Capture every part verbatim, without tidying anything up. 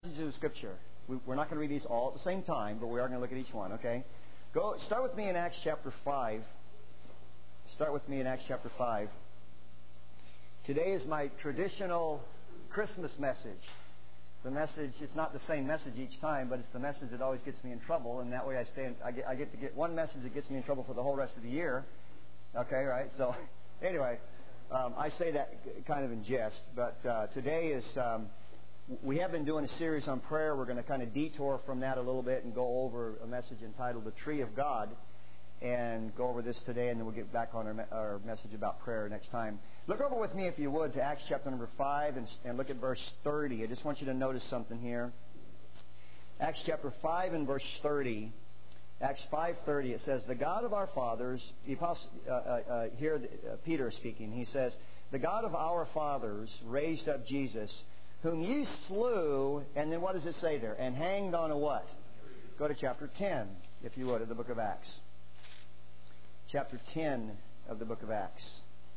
Passages of Scripture. We, we're not going to read these all at the same time, but we are going to look at each one, okay? Go start with me in Acts chapter five. Start with me in Acts chapter five. Today is my traditional Christmas message. The message, it's not the same message each time, but it's the message that always gets me in trouble, and that way I stay in, I get, I get to get one message that gets me in trouble for the whole rest of the year. Okay, right? So, anyway, um, I say that kind of in jest, but uh, today is... Um, We have been doing a series on prayer. We're going to kind of detour from that a little bit and go over a message entitled The Tree of God and go over this today, and then we'll get back on our, me- our message about prayer next time. Look over with me, if you would, to Acts chapter number five and, and look at verse thirty. I just want you to notice something here. Acts chapter five and verse thirty. Acts five thirty, it says, "The God of our fathers," the apostle, uh, uh, uh, here uh, Peter is speaking, he says, "The God of our fathers raised up Jesus, whom ye slew," and then what does it say there? "And hanged on a" what? Go to chapter ten, if you would, of the book of Acts. Chapter ten of the book of Acts.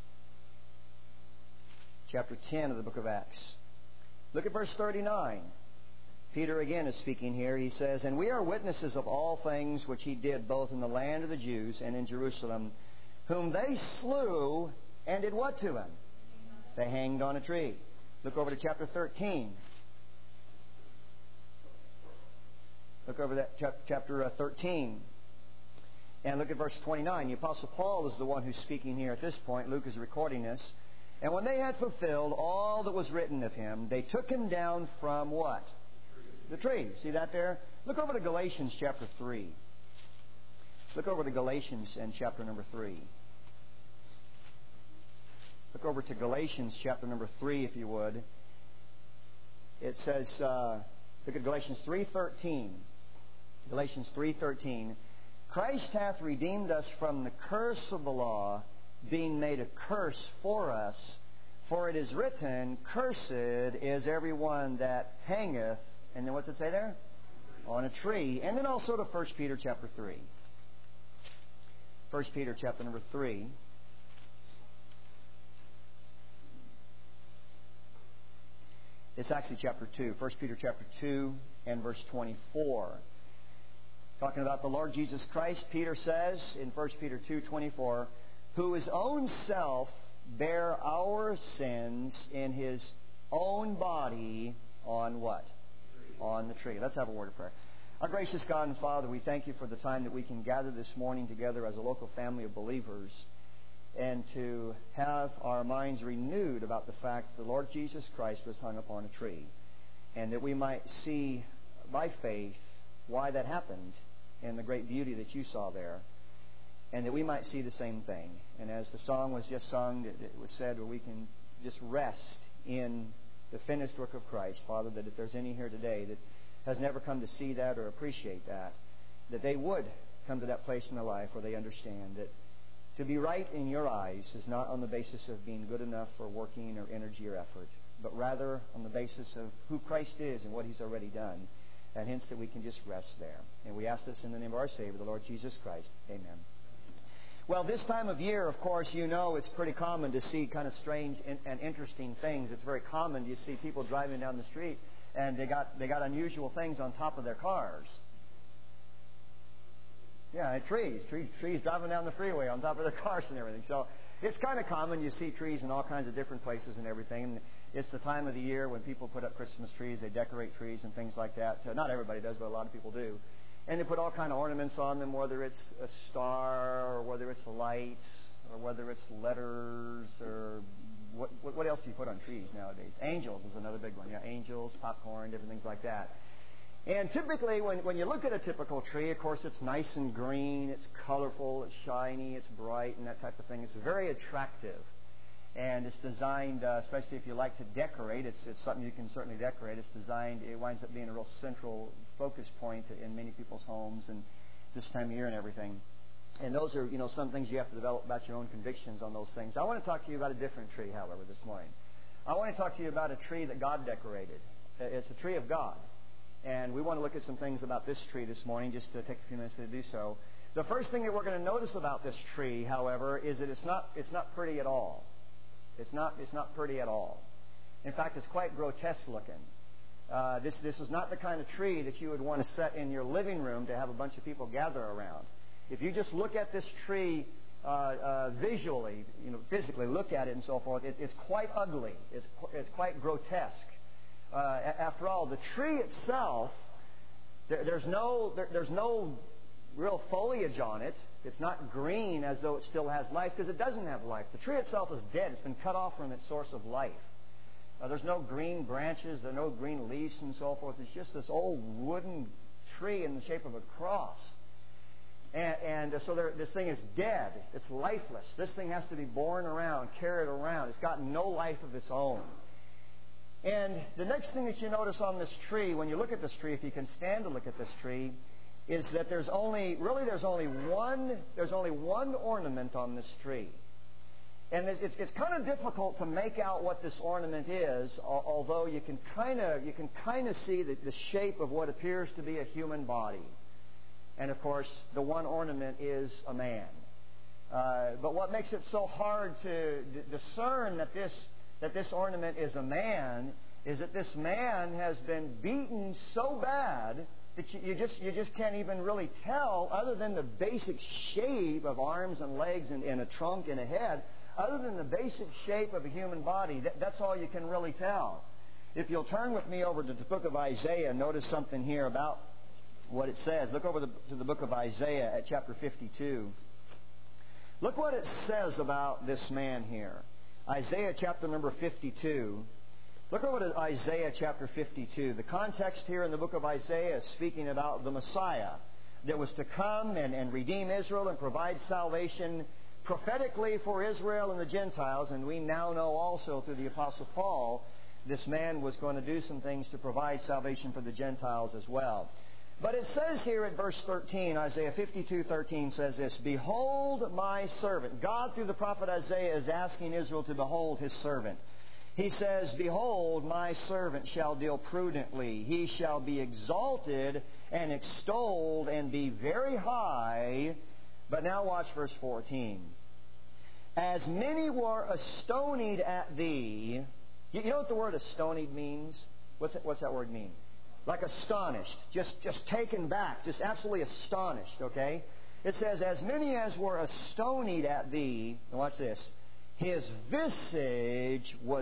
Chapter ten of the book of Acts. Look at verse thirty-nine. Peter again is speaking here. He says, "And we are witnesses of all things which he did both in the land of the Jews and in Jerusalem, whom they slew and did what to him? They hanged on a tree." Look over to chapter thirteen. Look over that chapter thirteen. And look at verse twenty-nine. The Apostle Paul is the one who's speaking here at this point. Luke is recording this. "And when they had fulfilled all that was written of him, they took him down from" what? The tree. See that there? Look over to Galatians chapter three. Look over to Galatians and chapter number three. Look over to Galatians chapter number three, if you would. It says, uh, look at Galatians three thirteen. Galatians three thirteen. "Christ hath redeemed us from the curse of the law, being made a curse for us. For it is written, Cursed is every one that hangeth," and then what's it say there? "On a tree." And then also to First Peter chapter three. First Peter chapter number three. It's actually chapter two. First Peter chapter two and verse twenty-four. Talking about the Lord Jesus Christ, Peter says in First Peter two twenty-four, "Who his own self bare our sins in his own body" on what? On the tree. Let's have a word of prayer. Our gracious God and Father, we thank you for the time that we can gather this morning together as a local family of believers, and to have our minds renewed about the fact that the Lord Jesus Christ was hung upon a tree, and that we might see by faith why that happened and the great beauty that you saw there, and that we might see the same thing. And as the song was just sung, it was said, where we can just rest in the finished work of Christ. Father, that if there's any here today that has never come to see that or appreciate that, that they would come to that place in their life where they understand that to be right in your eyes is not on the basis of being good enough for working or energy or effort, but rather on the basis of who Christ is and what He's already done. And hence that we can just rest there. And we ask this in the name of our Savior, the Lord Jesus Christ. Amen. Well, this time of year, of course, you know it's pretty common to see kind of strange and interesting things. It's very common to see people driving down the street and they got they got unusual things on top of their cars. Yeah, trees. Trees trees driving down the freeway on top of their cars and everything. So it's kind of common. You see trees in all kinds of different places and everything. And it's the time of the year when people put up Christmas trees. They decorate trees and things like that. So not everybody does, but a lot of people do. And they put all kind of ornaments on them, whether it's a star or whether it's lights or whether it's letters or what, what, what else do you put on trees nowadays? Angels is another big one. Yeah, angels, popcorn, different things like that. And typically, when, when you look at a typical tree, of course, it's nice and green, it's colorful, it's shiny, it's bright, and that type of thing. It's very attractive. And it's designed, uh, especially if you like to decorate, it's, it's something you can certainly decorate. It's designed, it winds up being a real central focus point in many people's homes and this time of year and everything. And those are, you know, some things you have to develop about your own convictions on those things. I want to talk to you about a different tree, however, this morning. I want to talk to you about a tree that God decorated. It's a tree of God. And we want to look at some things about this tree this morning, just to take a few minutes to do so. The first thing that we're going to notice about this tree, however, is that it's not it's not pretty at all. It's not it's not pretty at all. In fact, it's quite grotesque looking. Uh, this, this is not the kind of tree that you would want to set in your living room to have a bunch of people gather around. If you just look at this tree uh, uh, visually, you know, physically, look at it and so forth, it, it's quite ugly. It's, it's quite grotesque. Uh, after all, the tree itself, there, there's no there, there's no real foliage on it. It's not green as though it still has life, because it doesn't have life. The tree itself is dead. It's been cut off from its source of life. Uh, there's no green branches. There are no green leaves and so forth. It's just this old wooden tree in the shape of a cross. And, and uh, so there, this thing is dead. It's lifeless. This thing has to be borne around, carried around. It's got no life of its own. And the next thing that you notice on this tree, when you look at this tree, if you can stand to look at this tree, is that there's only, really there's only one, there's only one ornament on this tree. And it's, it's, it's kind of difficult to make out what this ornament is, although you can kind of, you can kind of see the, the shape of what appears to be a human body. And of course, the one ornament is a man. Uh, but what makes it so hard to d- discern that this that this ornament is a man is that this man has been beaten so bad that you, you just you just can't even really tell, other than the basic shape of arms and legs and, and a trunk and a head. Other than the basic shape of a human body, that, that's all you can really tell. If you'll turn with me over to the book of Isaiah, notice something here about what it says. Look over the, to the book of Isaiah at chapter fifty-two. Look what it says about this man here. Isaiah chapter number fifty-two. Look over to Isaiah chapter fifty-two. The context here in the book of Isaiah is speaking about the Messiah that was to come and, and redeem Israel and provide salvation prophetically for Israel and the Gentiles. And we now know also through the Apostle Paul, this man was going to do some things to provide salvation for the Gentiles as well. But it says here in verse thirteen, Isaiah fifty-two thirteen says this, "Behold my servant." God, through the prophet Isaiah, is asking Israel to behold His servant. He says, "Behold, my servant shall deal prudently. He shall be exalted and extolled and be very high." But now watch verse fourteen. "As many were astonied at thee." You know what the word astonied means? What's that, what's that word mean? Like astonished, just just taken back, just absolutely astonished, okay? It says, "As many as were astonied at thee," and watch this, "his visage was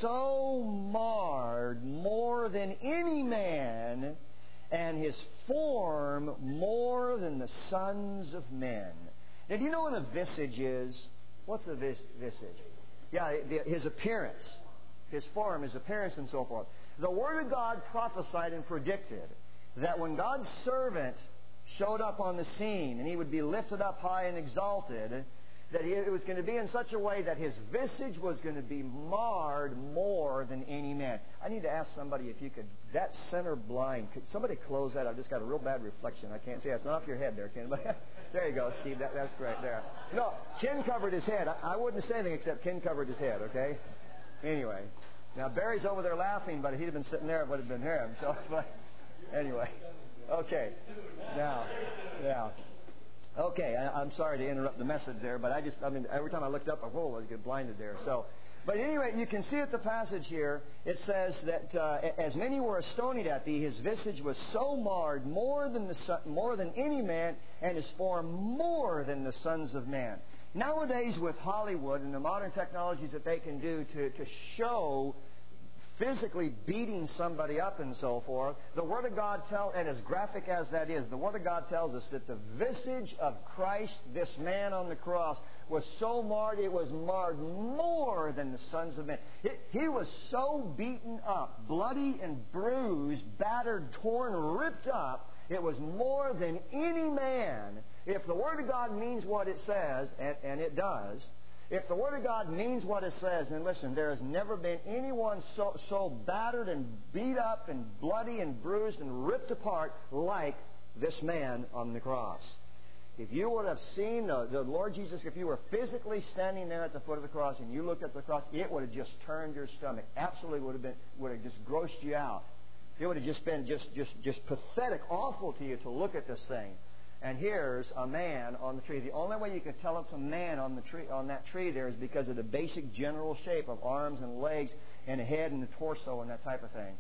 so marred more than any man, and his form more than the sons of men." Now, do you know what a visage is? What's a vis- visage? Yeah, the, his appearance, his form, his appearance, and so forth. The Word of God prophesied and predicted that when God's servant showed up on the scene and He would be lifted up high and exalted, that it was going to be in such a way that His visage was going to be marred more than any man. I need to ask somebody if you could, that center blind, could somebody close that? I've just got a real bad reflection. I can't see it. It's not off your head there, Ken. But there you go, Steve. That, that's great there. No, Ken covered his head. I, I wouldn't say anything except Ken covered his head, okay? Anyway. Now, Barry's over there laughing, but if he'd have been sitting there, it would have been him. So, but anyway. Okay. Now, yeah. Okay, I, I'm sorry to interrupt the message there, but I just, I mean, every time I looked up, I, whoa, I get blinded there. So, but anyway, you can see at the passage here, it says that uh, as many were astonied at thee, his visage was so marred more than the son, more than any man, and his form more than the sons of man. Nowadays, with Hollywood and the modern technologies that they can do to, to show physically beating somebody up and so forth, the Word of God tells, and as graphic as that is, the Word of God tells us that the visage of Christ, this man on the cross, was so marred, it was marred more than the sons of men. It, he was so beaten up, bloody and bruised, battered, torn, ripped up, it was more than any man. If the Word of God means what it says, and, and it does, if the Word of God means what it says, then listen, there has never been anyone so, so battered and beat up and bloody and bruised and ripped apart like this man on the cross. If you would have seen the, the Lord Jesus, if you were physically standing there at the foot of the cross and you looked at the cross, it would have just turned your stomach. Absolutely would have been, would have just grossed you out. It would have just been just, just, just pathetic, awful to you to look at this thing. And here's a man on the tree. The only way you can tell it's a man on the tree, on that tree there, is because of the basic general shape of arms and legs and a head and a torso and that type of thing.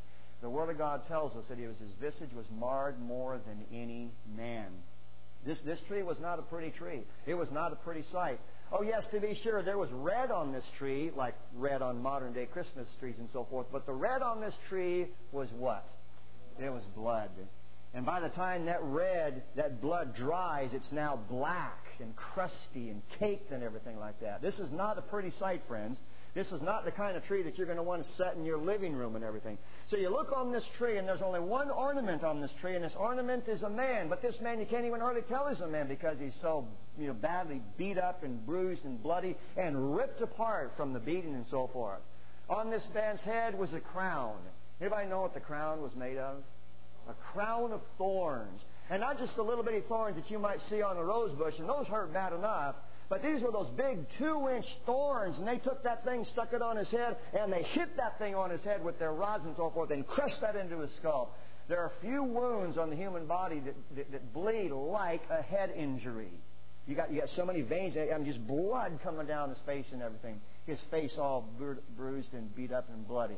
the Word of God tells us that he was, his visage was marred more than any man. This, this tree was not a pretty tree. It was not a pretty sight. Oh, yes, to be sure, there was red on this tree, like red on modern-day Christmas trees and so forth. But the red on this tree was what? It was blood. And by the time that red, that blood dries, it's now black and crusty and caked and everything like that. This is not a pretty sight, friends. This is not the kind of tree that you're going to want to set in your living room and everything. So you look on this tree, and there's only one ornament on this tree, and this ornament is a man. But this man, you can't even hardly tell he's a man because he's so, you know, badly beat up and bruised and bloody and ripped apart from the beating and so forth. On this man's head was a crown. Anybody know what the crown was made of? A crown of thorns. And not just the little bitty thorns that you might see on a rose bush, and those hurt bad enough. But these were those big two-inch thorns, and they took that thing, stuck it on his head, and they hit that thing on his head with their rods and so forth, and crushed that into his skull. There are few wounds on the human body that, that, that bleed like a head injury. You got, you got so many veins, I mean, just blood coming down his face and everything. His face all bru- bruised and beat up and bloody.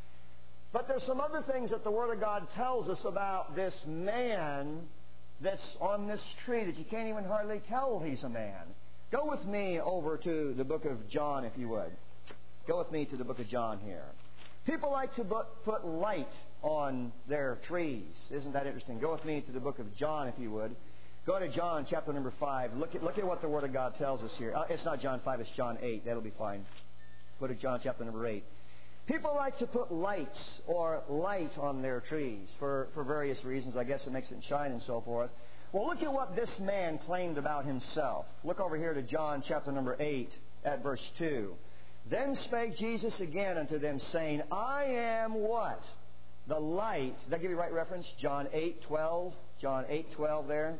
But there's some other things that the Word of God tells us about this man that's on this tree that you can't even hardly tell he's a man. Go with me over to the book of John, if you would. Go with me to the book of John here. People like to put light on their trees. Isn't that interesting? Go with me to the book of John, if you would. Go to John chapter number five. Look at, look at what the Word of God tells us here. Uh, it's not John five, it's John eight. That'll be fine. Go to John chapter number eight. People like to put lights or light on their trees for, for various reasons. I guess it makes it shine and so forth. Well, look at what this man claimed about himself. Look over here to John chapter number eight at verse two. Then spake Jesus again unto them, saying, I am what? The light. Did that give you the right reference? John eight twelve. John eight twelve there.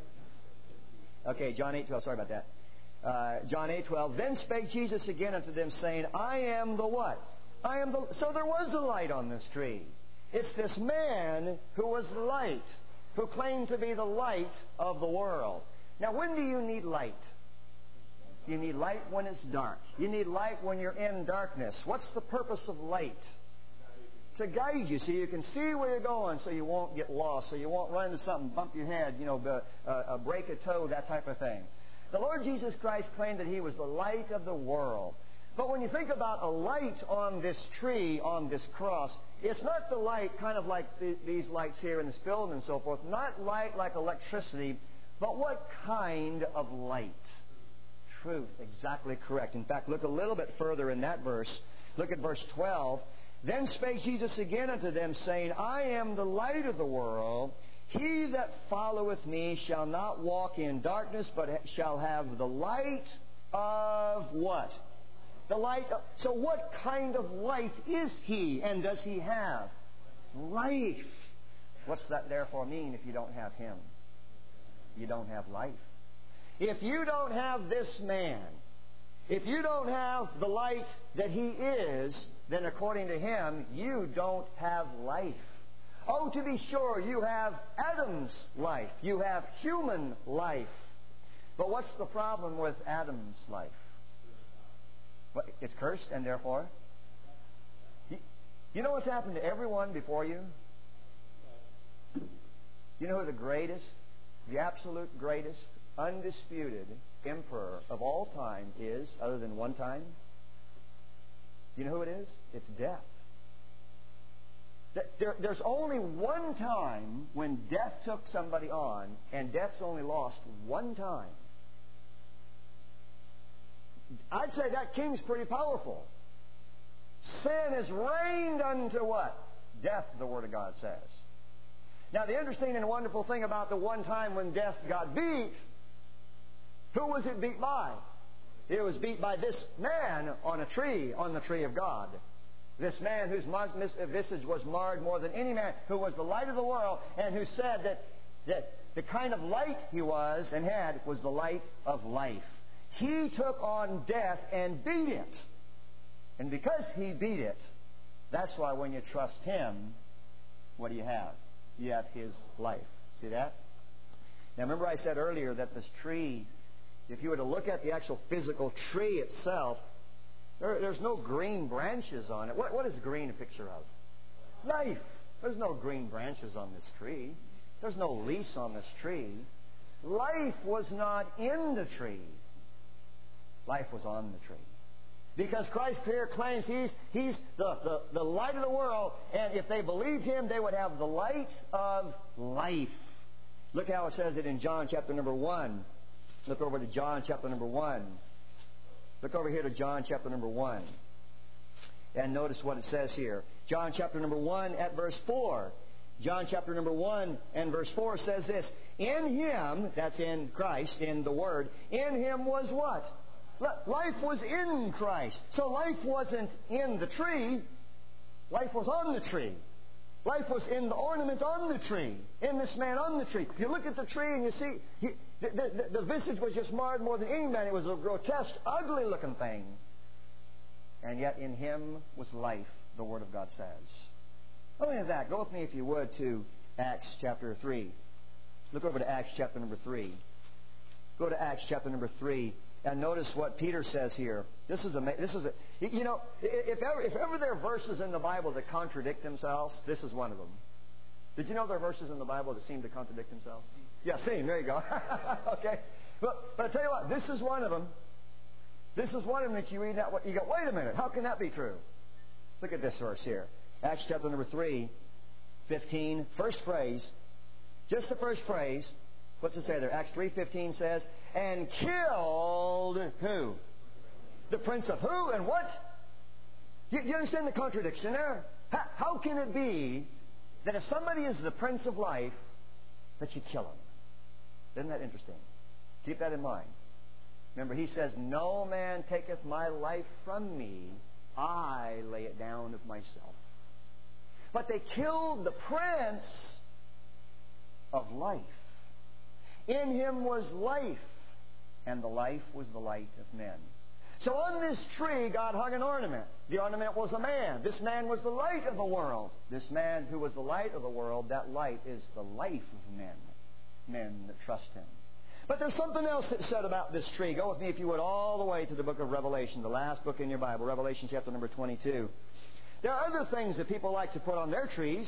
Okay, John eight twelve. Sorry about that. Uh, John eight twelve. Then spake Jesus again unto them, saying, I am the what? I am the... So there was a light on this tree. It's this man who was the light, who claimed to be the light of the world. Now, when do you need light? You need light when it's dark. You need light when you're in darkness. What's the purpose of light? To guide you so you can see where you're going, so you won't get lost, so you won't run into something, bump your head, you know, uh, break a toe, that type of thing. The Lord Jesus Christ claimed that He was the light of the world. But when you think about a light on this tree, on this cross, it's not the light kind of like the, these lights here in this building and so forth. Not light like electricity, but what kind of light? Truth. Exactly correct. In fact, look a little bit further in that verse. Look at verse twelve. Then spake Jesus again unto them, saying, I am the light of the world. He that followeth me shall not walk in darkness, but shall have the light of what? The light of, so what kind of light is He, and does He have? Life. What's that therefore mean if you don't have Him? You don't have life. If you don't have this man, if you don't have the light that He is, then according to Him, you don't have life. Oh, to be sure, you have Adam's life. You have human life. But what's the problem with Adam's life? Well, it's cursed, and therefore... You, you know what's happened to everyone before you? You know who the greatest, the absolute greatest, undisputed emperor of all time is, other than one time? You know who it is? It's death. There, there's only one time when death took somebody on, and death's only lost one time. I'd say that king's pretty powerful. Sin is reigned unto what? Death, the Word of God says. Now, the interesting and wonderful thing about the one time when death got beat, who was it beat by? It was beat by this man on a tree, on the tree of God. This man whose visage was marred more than any man, who was the light of the world, and who said that, that the kind of light he was and had was the light of life. He took on death and beat it. And because He beat it, that's why when you trust Him, what do you have? You have His life. See that? Now remember I said earlier that this tree, if you were to look at the actual physical tree itself, there, there's no green branches on it. What, what is green a picture of? Life. There's no green branches on this tree. There's no leaves on this tree. Life was not in the tree. Life was on the tree. Because Christ here claims He's, he's the, the, the light of the world, and if they believed Him, they would have the light of life. Look how it says it in John chapter number one. Look over to John chapter number one. Look over here to John chapter number one. And notice what it says here. John chapter number one at verse four. John chapter number one and verse four says this. In Him, that's in Christ, in the Word, in Him was what? Life was in Christ. So life wasn't in the tree. Life was on the tree. Life was in the ornament on the tree. In this man on the tree. You look at the tree and you see he, the, the, the visage was just marred more than any man. It was a grotesque, ugly looking thing. And yet in Him was life, the Word of God says. Not only that, go with me if you would to Acts chapter three. Look over to Acts chapter number three. Go to Acts chapter number three. And notice what Peter says here. This is a, this is a, you know, if ever, if ever there are verses in the Bible that contradict themselves, this is one of them. Did you know there are verses in the Bible that seem to contradict themselves? Yeah, seem. There you go. Okay. But, but I tell you what, this is one of them. This is one of them that you read that. You go, wait a minute, how can that be true? Look at this verse here. Acts chapter number three, fifteen, first phrase. Just the first phrase. What's it say there? Acts three fifteen says, and killed who? The prince of who and what? You, you understand the contradiction there? How, how can it be that if somebody is the Prince of Life, that you kill him? Isn't that interesting? Keep that in mind. Remember, He says, no man taketh my life from me. I lay it down of myself. But they killed the Prince of Life. In Him was life, and the life was the light of men. So on this tree, God hung an ornament. The ornament was a man. This man was the light of the world. This man who was the light of the world, that light is the life of men. Men that trust Him. But there's something else that's said about this tree. Go with me, if you would, all the way to the book of Revelation, the last book in your Bible, Revelation chapter number twenty-two. There are other things that people like to put on their trees.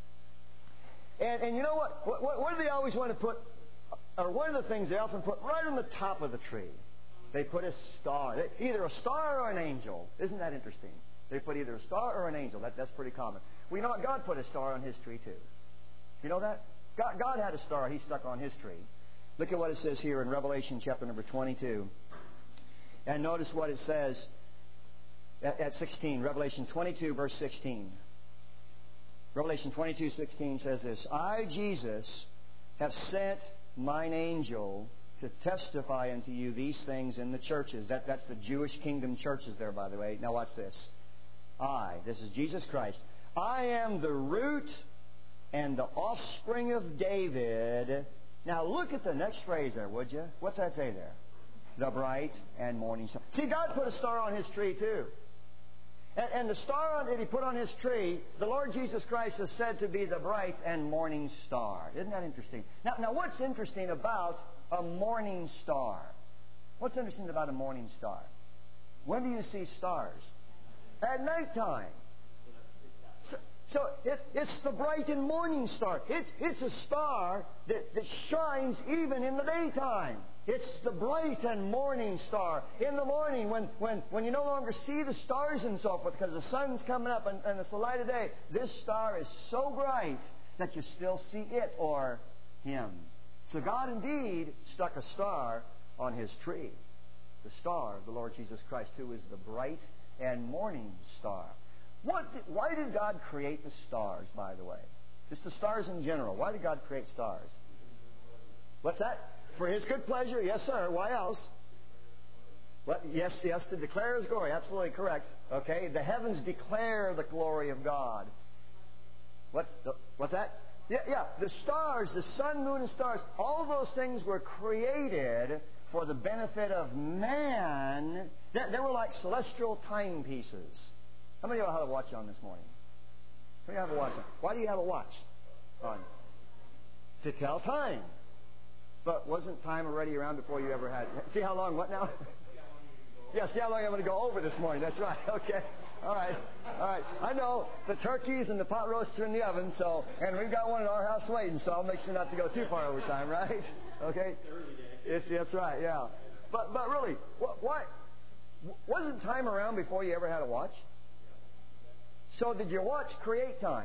And, and you know what? What, what do they always want to put? Or one of the things they often put right on the top of the tree. They put a star. Either a star or an angel. Isn't that interesting? They put either a star or an angel. That, that's pretty common. We know God put a star on His tree too. You know that? God, God had a star He stuck on His tree. Look at what it says here in Revelation chapter number twenty-two. And notice what it says at, at sixteen. Revelation twenty-two verse sixteen. Revelation twenty-two sixteen says this. I, Jesus, have sent mine angel to testify unto you these things in the churches. That, that's the Jewish kingdom churches there, by the way. Now watch this. I, this is Jesus Christ. I am the root and the offspring of David. Now look at the next phrase there, would you? What's that say there? The bright and morning star. See, God put a star on His tree too. And, and the star that He put on His tree, the Lord Jesus Christ is said to be the bright and morning star. Isn't that interesting? Now, now what's interesting about a morning star? What's interesting about a morning star? When do you see stars? At nighttime. So, so it, it's the bright and morning star. It's, it's a star that, that shines even in the daytime. It's the bright and morning star. In the morning, when, when, when you no longer see the stars and so forth, because the sun's coming up and, and it's the light of day, this star is so bright that you still see it or Him. So God indeed stuck a star on His tree. The star of the Lord Jesus Christ, who is the bright and morning star. What did, why did God create the stars, by the way? Just the stars in general. Why did God create stars? What's that? For His good pleasure, yes, sir. Why else? What? Yes, yes, to declare His glory. Absolutely correct. Okay, the heavens declare the glory of God. What's the, what's that? Yeah, yeah. The stars, the sun, moon, and stars. All those things were created for the benefit of man. They, they were like celestial timepieces. How many of you have a watch on this morning? How many of you have a watch on? Why do you have a watch on? To tell time. But wasn't time already around before you ever had? See how long? What now? Yeah, see how long I'm going to go over this morning. That's right. Okay. All right. All right. I know the turkeys and the pot roasts are in the oven, so, and we've got one in our house waiting, so I'll make sure not to go too far over time, right? Okay? It's, that's right, yeah. But, but really, what, what, wasn't time around before you ever had a watch? So did your watch create time?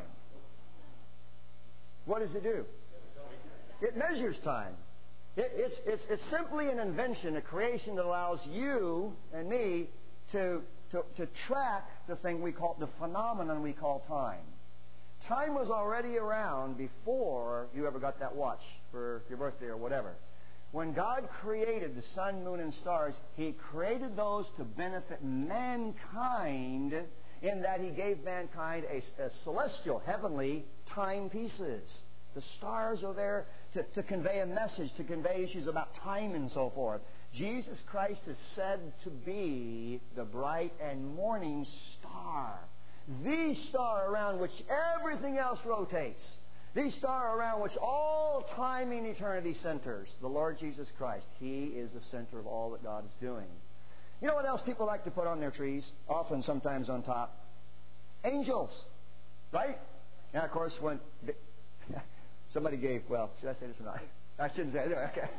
What does it do? It measures time. It, it's, it's, it's simply an invention, a creation that allows you and me to, to, to track the thing we call, the phenomenon we call time. Time was already around before you ever got that watch for your birthday or whatever. When God created the sun, moon, and stars, He created those to benefit mankind in that He gave mankind a, a celestial, heavenly timepieces. The stars are there to, to convey a message, to convey issues about time and so forth. Jesus Christ is said to be the bright and morning star. The star around which everything else rotates. The star around which all time and eternity centers. The Lord Jesus Christ. He is the center of all that God is doing. You know what else people like to put on their trees? Often, sometimes on top. Angels. Right? And of course, when... The, somebody gave... Well, should I say this or not? I shouldn't say it. Okay.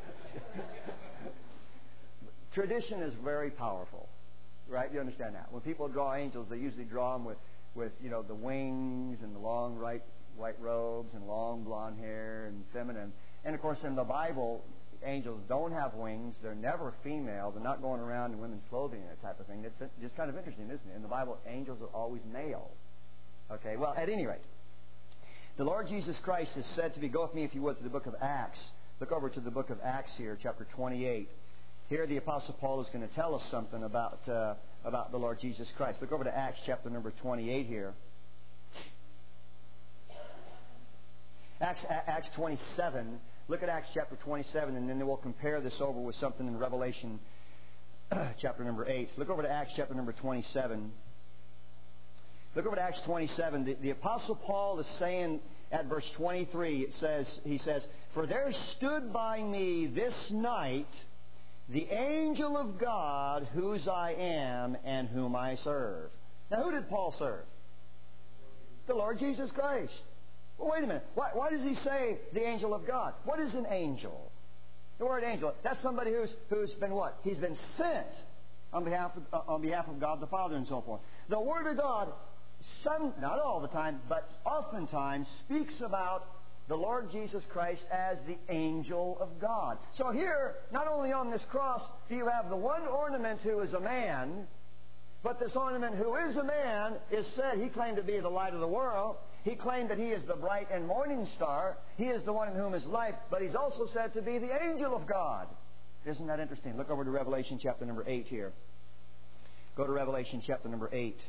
Tradition is very powerful. Right? You understand that. When people draw angels, they usually draw them with, with you know, the wings and the long right, white robes and long blonde hair and feminine. And of course, in the Bible, angels don't have wings. They're never female. They're not going around in women's clothing and that type of thing. It's just kind of interesting, isn't it? In the Bible, angels are always male. Okay, well, at any rate, the Lord Jesus Christ is said to be, go with me if you would to the book of Acts. Look over to the book of Acts here, chapter twenty-eight. Here the Apostle Paul is going to tell us something about, uh, about the Lord Jesus Christ. Look over to Acts chapter number twenty-eight here. Acts, Acts twenty-seven. Look at Acts chapter twenty-seven, and then we'll compare this over with something in Revelation chapter number eight. Look over to Acts chapter number twenty-seven. Look over to Acts twenty-seven. The, the Apostle Paul is saying at verse twenty-three, it says, he says, "For there stood by me this night the angel of God, whose I am and whom I serve." Now, who did Paul serve? The Lord Jesus Christ. Well, wait a minute. Why, why does he say the angel of God? What is an angel? The word angel, that's somebody who's, who's been what? He's been sent on behalf of, uh, on behalf of God the Father and so forth. The Word of God, some, not all the time, but oftentimes speaks about the Lord Jesus Christ as the angel of God. So here, not only on this cross do you have the one ornament who is a man, but this ornament who is a man is said, he claimed to be the light of the world. He claimed that he is the bright and morning star. He is the one in whom is life, but he's also said to be the angel of God. Isn't that interesting? Look over to Revelation chapter number eight here. Go to Revelation chapter number eight.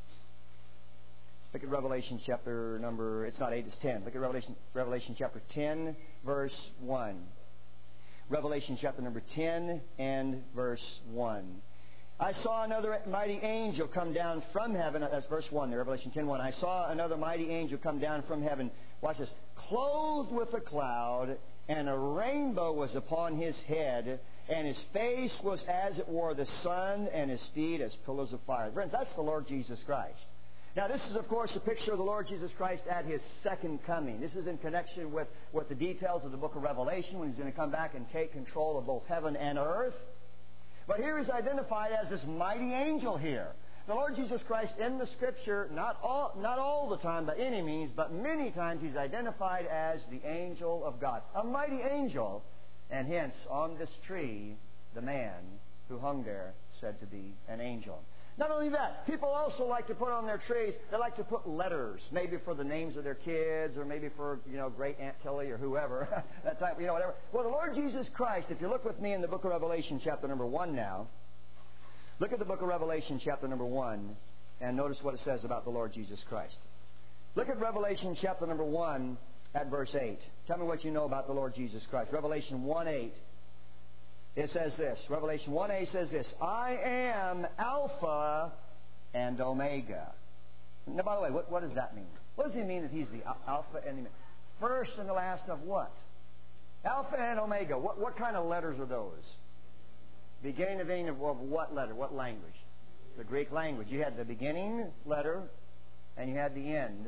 Look at Revelation chapter number, it's not eight, it's ten. Look at Revelation, Revelation chapter ten, verse one. Revelation chapter number ten and verse one. "I saw another mighty angel come down from heaven." That's verse one there, Revelation ten one. "I saw another mighty angel come down from heaven." Watch this. "Clothed with a cloud, and a rainbow was upon his head, and his face was as it were the sun, and his feet as pillars of fire." Friends, that's the Lord Jesus Christ. Now, this is, of course, a picture of the Lord Jesus Christ at His second coming. This is in connection with, with the details of the book of Revelation, when He's going to come back and take control of both heaven and earth. But here He's identified as this mighty angel here. The Lord Jesus Christ in the Scripture, not all, not all the time by any means, but many times He's identified as the angel of God. A mighty angel, and hence, on this tree, the man who hung there said to be an angel. Not only that, people also like to put on their trees, they like to put letters, maybe for the names of their kids, or maybe for, you know, Great Aunt Tilly or whoever, that type, you know, whatever. Well, the Lord Jesus Christ, if you look with me in the book of Revelation chapter number one now, look at the book of Revelation chapter number one, and notice what it says about the Lord Jesus Christ. Look at Revelation chapter number one at verse eight. Tell me what you know about the Lord Jesus Christ. Revelation one eight. It says this. Revelation one eight says this. "I am Alpha and Omega." Now, by the way, what, what does that mean? What does He mean that He's the Alpha and Omega? First and the last of what? Alpha and Omega. What, what kind of letters are those? Beginning of, of what letter? What language? the Greek language. You had the beginning letter and you had the end.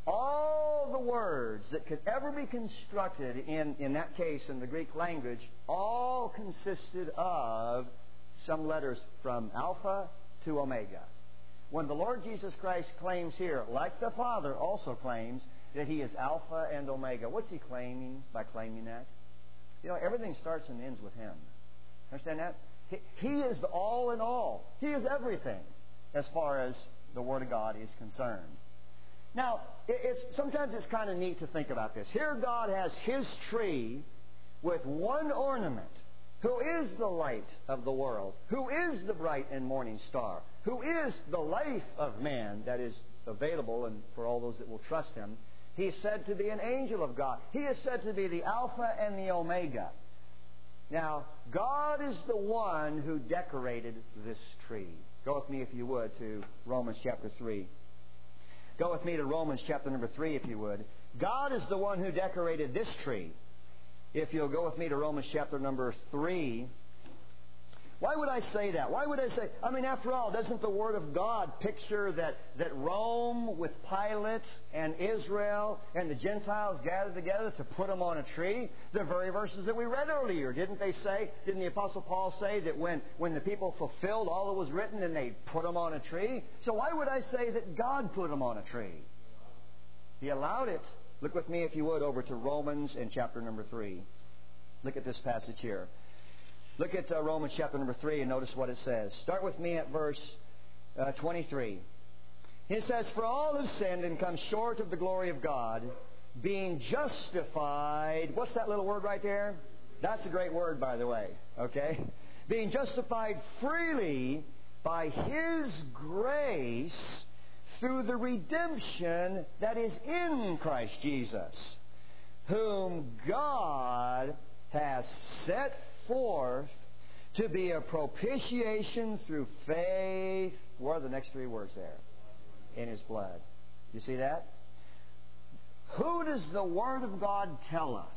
All the words that could ever be constructed in, in that case in the Greek language all consisted of some letters from Alpha to Omega. When the Lord Jesus Christ claims here, like the Father also claims, that He is Alpha and Omega, what's He claiming by claiming that? You know, everything starts and ends with Him. Understand that? He, he is the all in all. He is everything as far as the Word of God is concerned. Now, it's, sometimes it's kind of neat to think about this. Here God has His tree with one ornament, who is the light of the world, who is the bright and morning star, who is the life of man that is available and for all those that will trust Him. He is said to be an angel of God. He is said to be the Alpha and the Omega. Now, God is the one who decorated this tree. Go with me, if you would, to Romans chapter three. Go with me to Romans chapter number three, if you would. God is the one who decorated this tree. If you'll go with me to Romans chapter number three. Why would I say that? Why would I say... I mean, after all, doesn't the Word of God picture that, that Rome with Pilate and Israel and the Gentiles gathered together to put Him on a tree? The very verses that we read earlier, didn't they say, didn't the Apostle Paul say that when, when the people fulfilled all that was written, then they put Him on a tree? So why would I say that God put Him on a tree? He allowed it. Look with me, if you would, over to Romans in chapter number three. Look at this passage here. Look at uh, Romans chapter number three and notice what it says. Start with me at verse uh, twenty-three. It says, "For all have sinned and come short of the glory of God, being justified..." What's that little word right there? That's a great word, by the way. Okay? "Being justified freely by His grace through the redemption that is in Christ Jesus, whom God has set forth to be a propitiation through faith." What are the next three words there? In His blood. You see that? Who does the Word of God tell us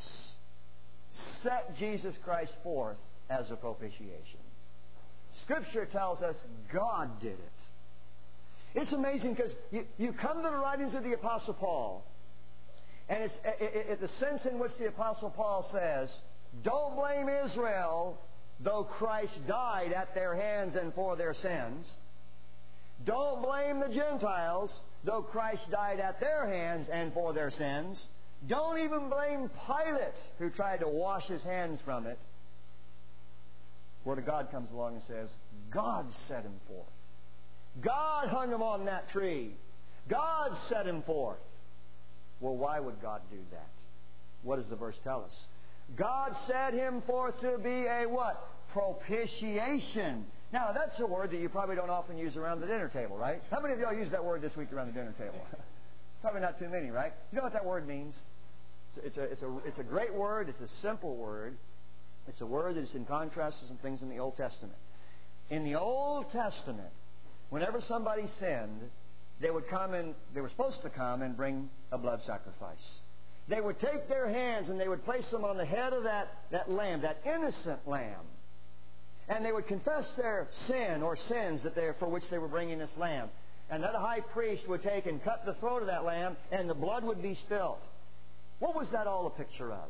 set Jesus Christ forth as a propitiation? Scripture tells us God did it. It's amazing because you, you come to the writings of the Apostle Paul, and it's it, it, the sense in which the Apostle Paul says, don't blame Israel, though Christ died at their hands and for their sins. Don't blame the Gentiles, though Christ died at their hands and for their sins. Don't even blame Pilate, who tried to wash his hands from it. Word of God comes along and says, God set Him forth. God hung Him on that tree. God set Him forth. Well, why would God do that? What does the verse tell us? God set Him forth to be a what? Propitiation. Now, that's a word that you probably don't often use around the dinner table, right? How many of y'all used that word this week around the dinner table? Probably not too many, right? You know what that word means? It's a, it's a, it's a great word. It's a simple word. It's a word that is in contrast to some things in the Old Testament. In the Old Testament, whenever somebody sinned, they would come and they were supposed to come and bring a blood sacrifice. They would take their hands and they would place them on the head of that, that lamb, that innocent lamb. And they would confess their sin or sins that they, for which they were bringing this lamb. And that high priest would take and cut the throat of that lamb and the blood would be spilled. What was that all a picture of?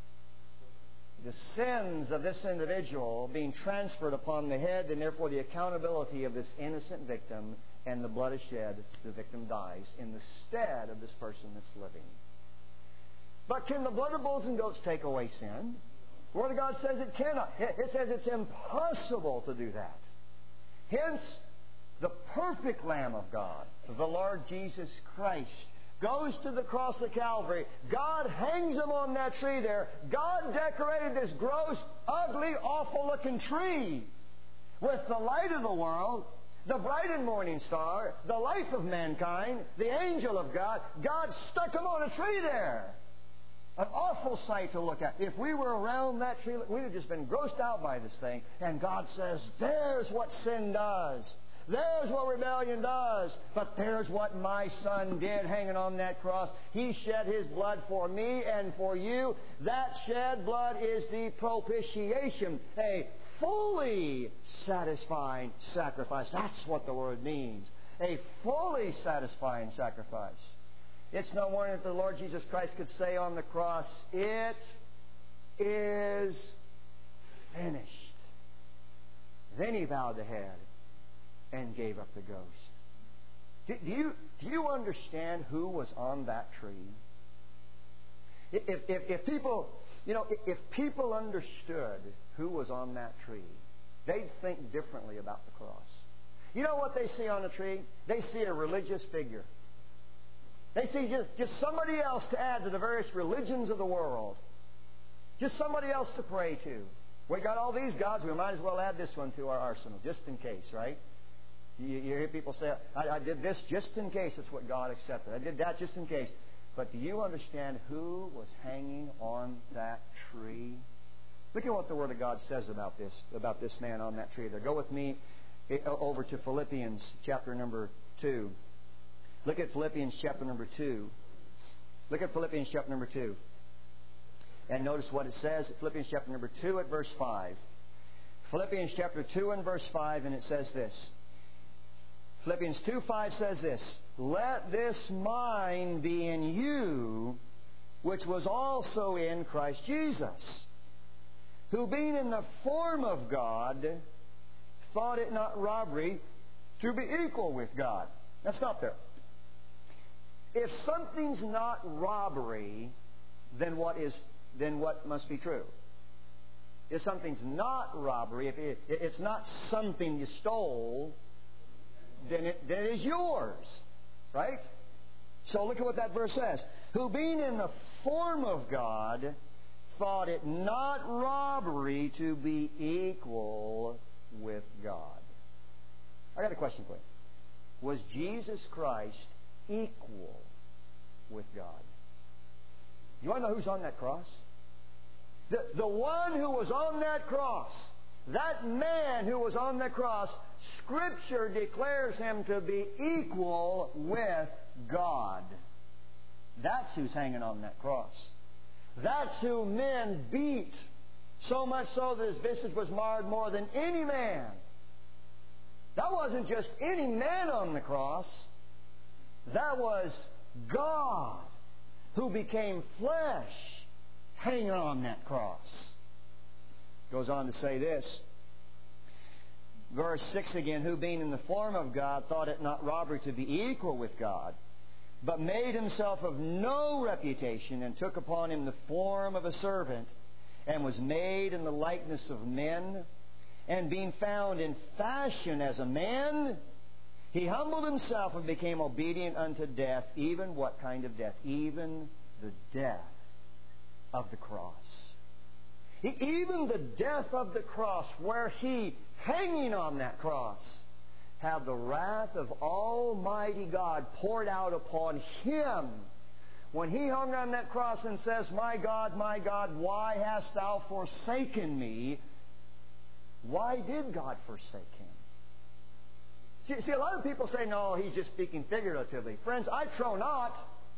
The sins of this individual being transferred upon the head, and therefore the accountability of this innocent victim, and the blood is shed, the victim dies in the stead of this person that's living. But can the blood of bulls and goats take away sin? The Word of God says it cannot. It says it's impossible to do that. Hence, the perfect Lamb of God, the Lord Jesus Christ, goes to the cross of Calvary. God hangs Him on that tree there. God decorated this gross, ugly, awful-looking tree with the light of the world, the bright and morning star, the life of mankind, the angel of God. God stuck Him on a tree there. An awful sight to look at. If we were around that tree, we'd have just been grossed out by this thing. And God says, there's what sin does. There's what rebellion does. But there's what my Son did hanging on that cross. He shed His blood for me and for you. That shed blood is the propitiation, a fully satisfying sacrifice. That's what the word means. A fully satisfying sacrifice. It's no wonder that the Lord Jesus Christ could say on the cross, "It is finished." Then He bowed the head and gave up the ghost. Do you, do you understand who was on that tree? If, if, if people, you know, if people understood who was on that tree, they'd think differently about the cross. You know what they see on a tree? They see a religious figure. They see just, just somebody else to add to the various religions of the world. Just somebody else to pray to. We got all these gods, we might as well add this one to our arsenal, just in case, right? You, you hear people say, I, I did this just in case it's what God accepted. I did that just in case. But do you understand who was hanging on that tree? Look at what the Word of God says about this, about this man on that tree there. Go with me over to Philippians chapter number two. Look at Philippians chapter number two. Look at Philippians chapter number two. And notice what it says. Philippians chapter number two at verse five. Philippians chapter two and verse five, and it says this. Philippians two five says this. Let this mind be in you, which was also in Christ Jesus, who being in the form of God, thought it not robbery to be equal with God. Now stop there. If something's not robbery, then what is then what must be true? If something's not robbery, if it, it's not something you stole, then it, then it is yours. Right? So look at what that verse says. Who being in the form of God, thought it not robbery to be equal with God. I got a question for you. Was Jesus Christ equal with God? You want to know who's on that cross? The, the one who was on that cross, that man who was on that cross, Scripture declares Him to be equal with God. That's who's hanging on that cross. That's who men beat, so much so that His visage was marred more than any man. That wasn't just any man on the cross. That was God who became flesh hanging on that cross. Goes on to say this. Verse six again. Who being in the form of God thought it not robbery to be equal with God, but made Himself of no reputation, and took upon Him the form of a servant, and was made in the likeness of men. And being found in fashion as a man, He humbled Himself and became obedient unto death. Even what kind of death? Even the death of the cross. Even the death of the cross, where He, hanging on that cross, had the wrath of Almighty God poured out upon Him. When He hung on that cross and says, My God, my God, why hast Thou forsaken me? Why did God forsake Him? See, see, a lot of people say, no, He's just speaking figuratively. Friends, I trow not.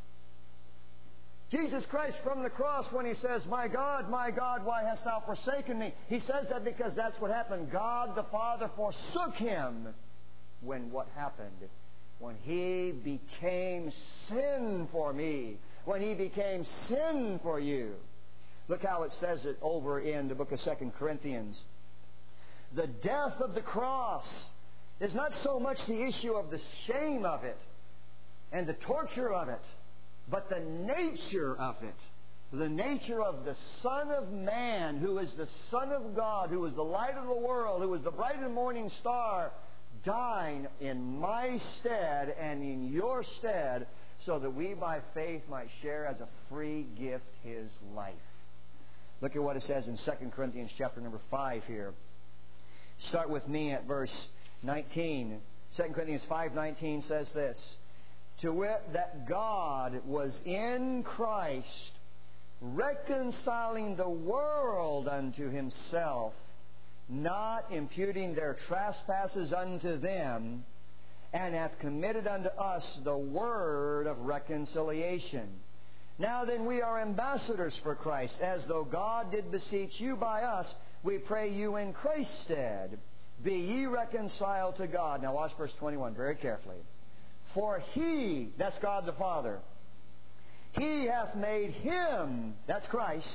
Jesus Christ from the cross, when He says, My God, my God, why hast Thou forsaken me? He says that because that's what happened. God the Father forsook Him. When what happened? When He became sin for me. When He became sin for you. Look how it says it over in the book of Second Corinthians. The death of the cross is not so much the issue of the shame of it and the torture of it, but the nature of it. The nature of the Son of Man, who is the Son of God, who is the light of the world, who is the bright and morning star, dying in my stead and in your stead, so that we by faith might share as a free gift His life. Look at what it says in Second Corinthians chapter number five here. Start with me at verse nineteen. Second Corinthians five nineteen says this. To wit, that God was in Christ, reconciling the world unto Himself, not imputing their trespasses unto them, and hath committed unto us the word of reconciliation. Now then, we are ambassadors for Christ, as though God did beseech you by us. We pray you in Christ's stead, be ye reconciled to God. Now watch verse twenty-one very carefully. For He, that's God the Father, He hath made Him, that's Christ,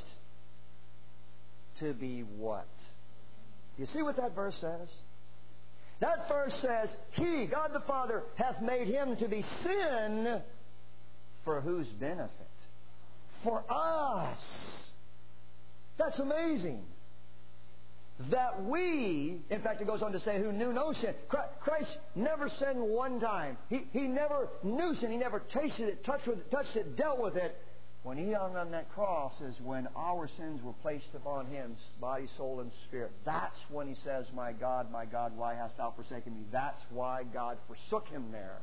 to be what? You see what that verse says? That verse says, He, God the Father, hath made Him to be sin for whose benefit? For us. That's amazing. That we, in fact it goes on to say, who knew no sin. Christ never sinned one time. He, he never knew sin. He never tasted it, touched, with it, touched it, dealt with it. When He hung on that cross is when our sins were placed upon Him, body, soul, and spirit. That's when He says, my God, my God, why hast thou forsaken me? That's why God forsook Him there.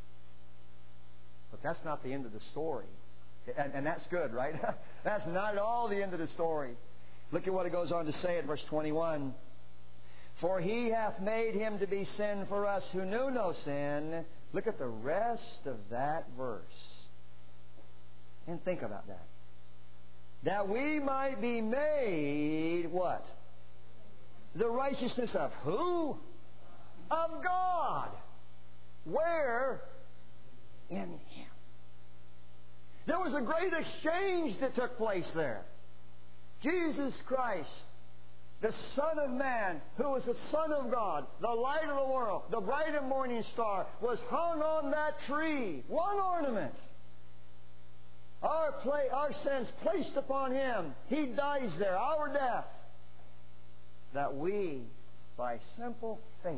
But that's not the end of the story. And, and that's good, right? That's not at all the end of the story. Look at what it goes on to say in verse twenty-one. For He hath made Him to be sin for us who knew no sin. Look at the rest of that verse. And think about that. That we might be made, what? The righteousness of who? Of God. Where? In Him. There was a great exchange that took place there. Jesus Christ, the Son of Man, who was the Son of God, the light of the world, the bright and morning star, was hung on that tree. One ornament. Our, play, our sins placed upon Him. He dies there, our death. That we, by simple faith,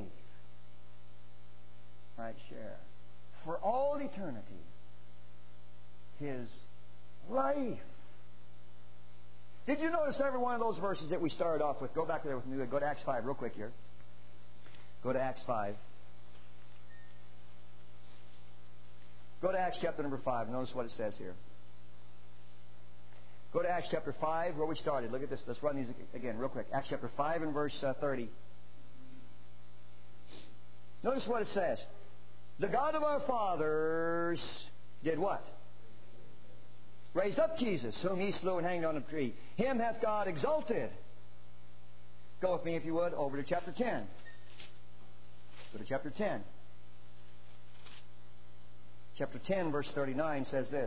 might share for all eternity His life. Did you notice every one of those verses that we started off with? Go back there with me. Go to Acts five real quick here. Go to Acts five. Go to Acts chapter number five. Notice what it says here. Go to Acts chapter five where we started. Look at this. Let's run these again real quick. Acts chapter five and verse uh, thirty. Notice what it says. The God of our fathers did what? Raised up Jesus, whom He slew and hanged on a tree. Him hath God exalted. Go with me, if you would, over to chapter ten. Go to chapter ten. Chapter ten, verse thirty-nine says this.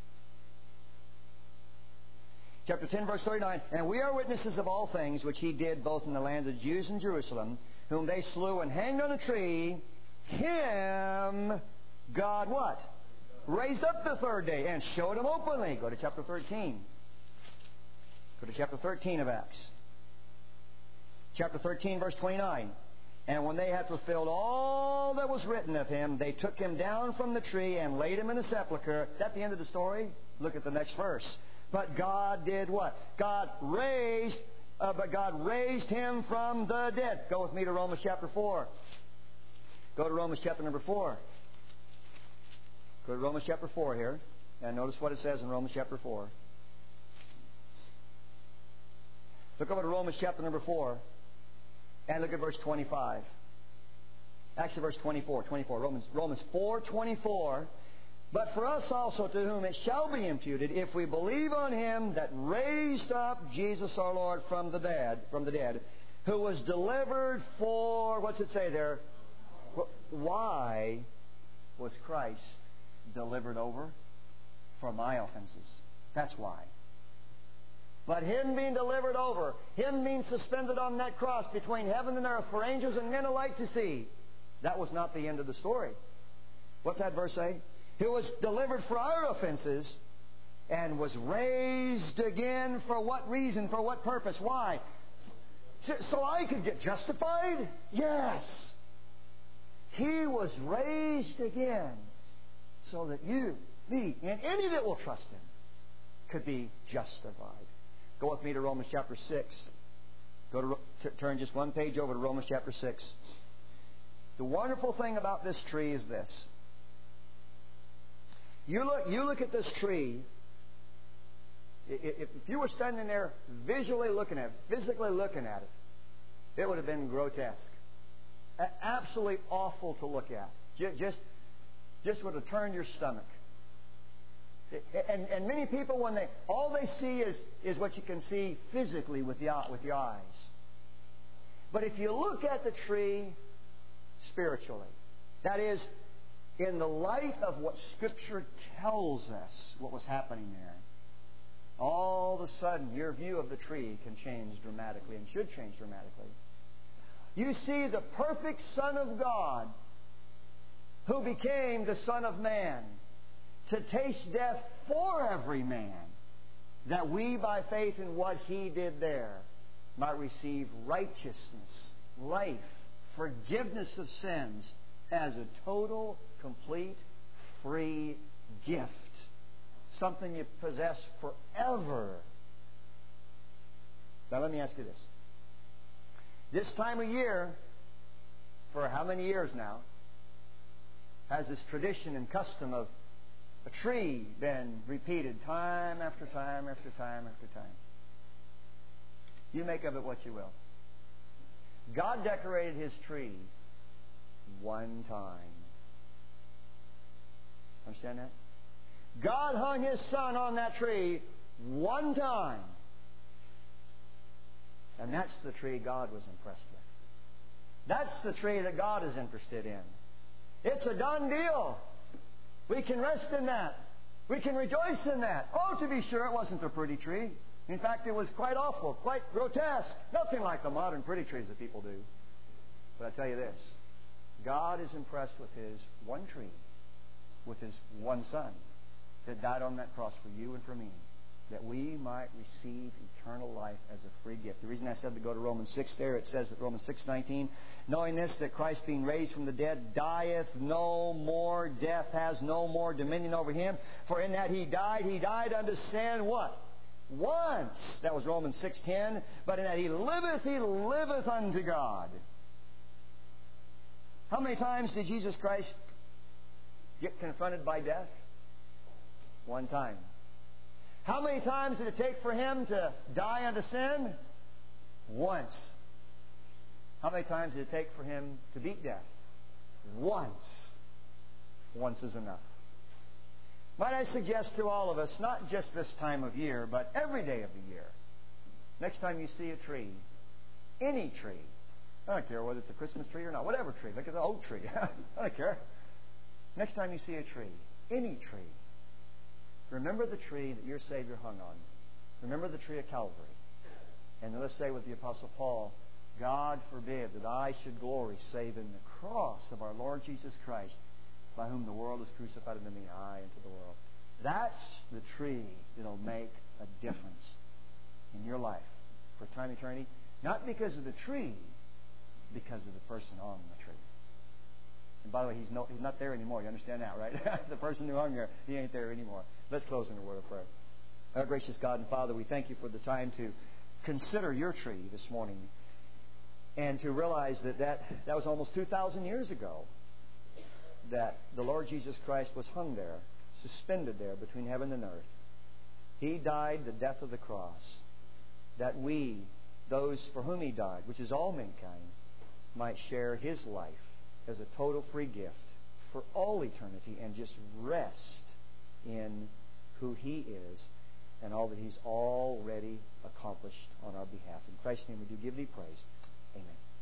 Chapter ten, verse thirty-nine. And we are witnesses of all things which He did both in the land of the Jews and Jerusalem, whom they slew and hanged on a tree. Him, God what? Raised up the third day and showed Him openly. Go to chapter thirteen. Go to chapter thirteen of Acts. Chapter thirteen, verse twenty-nine. And when they had fulfilled all that was written of Him, they took Him down from the tree and laid Him in a sepulchre. Is that the end of the story? Look at the next verse. But God did what? God raised, uh, but God raised Him from the dead. Go with me to Romans chapter four. Go to Romans chapter number four. Go to Romans chapter four here. And notice what it says in Romans chapter four. Look over to Romans chapter number four. And look at verse twenty-five. Actually, verse twenty-four. twenty-four. Romans, Romans four twenty-four. But for us also, to whom it shall be imputed, if we believe on Him that raised up Jesus our Lord from the dead, from the dead, who was delivered for, what's it say there? Why was Christ delivered over? For my offenses. That's why. But Him being delivered over, Him being suspended on that cross between heaven and earth for angels and men alike to see, that was not the end of the story. What's that verse say? Who was delivered for our offenses and was raised again for what reason? For what purpose? Why? So I could get justified? Yes. He was raised again so that you, me, and any that will trust Him could be justified. Go with me to Romans chapter six. Go to t- turn just one page over to Romans chapter six. The wonderful thing about this tree is this. You look, you look at this tree. If, if you were standing there visually looking at it, physically looking at it, it would have been grotesque. Absolutely awful to look at. Just, just would have turned your stomach. And, and many people, when they all they see is, is what you can see physically with, the, with your eyes. But if you look at the tree spiritually, that is, in the light of what Scripture tells us what was happening there, all of a sudden your view of the tree can change dramatically and should change dramatically. You see the perfect Son of God who became the Son of Man to taste death for every man, that we by faith in what He did there might receive righteousness, life, forgiveness of sins as a total, complete, free gift. Something you possess forever. Now let me ask you this. This time of year, for how many years now, has this tradition and custom of a tree been repeated time after time after time after time? You make of it what you will. God decorated His tree one time. Understand that? God hung His Son on that tree one time. And that's the tree God was impressed with. That's the tree that God is interested in. It's a done deal. We can rest in that. We can rejoice in that. Oh, to be sure, it wasn't a pretty tree. In fact, it was quite awful, quite grotesque. Nothing like the modern pretty trees that people do. But I tell you this. God is impressed with His one tree, with His one Son, that died on that cross for you and for me, that we might receive eternal life as a free gift. The reason I said to go to Romans six there, it says at Romans six nineteen, knowing this, that Christ being raised from the dead dieth no more, death has no more dominion over Him. For in that He died, He died unto sin, what? Once. That was Romans six ten. But in that He liveth, He liveth unto God. How many times did Jesus Christ get confronted by death? One time. How many times did it take for Him to die unto sin? Once. How many times did it take for Him to beat death? Once. Once is enough. Might I suggest to all of us, not just this time of year, but every day of the year, next time you see a tree, any tree, I don't care whether it's a Christmas tree or not, whatever tree, look at the oak tree, I don't care. Next time you see a tree, any tree, remember the tree that your Savior hung on. Remember the tree of Calvary. And let's say with the Apostle Paul, God forbid that I should glory save in the cross of our Lord Jesus Christ, by whom the world is crucified unto me, I unto the world. That's the tree that will make a difference in your life for time and eternity. Not because of the tree, because of the person on the tree. And by the way, he's, no, he's not there anymore. You understand that, right? The person who hung there, he ain't there anymore. Let's close in a word of prayer. Our gracious God and Father, we thank You for the time to consider Your tree this morning and to realize that that, that was almost two thousand years ago that the Lord Jesus Christ was hung there, suspended there between heaven and earth. He died the death of the cross, that we, those for whom He died, which is all mankind, might share His life as a total free gift for all eternity and just rest in who He is and all that He's already accomplished on our behalf. In Christ's name we do give Thee praise. Amen.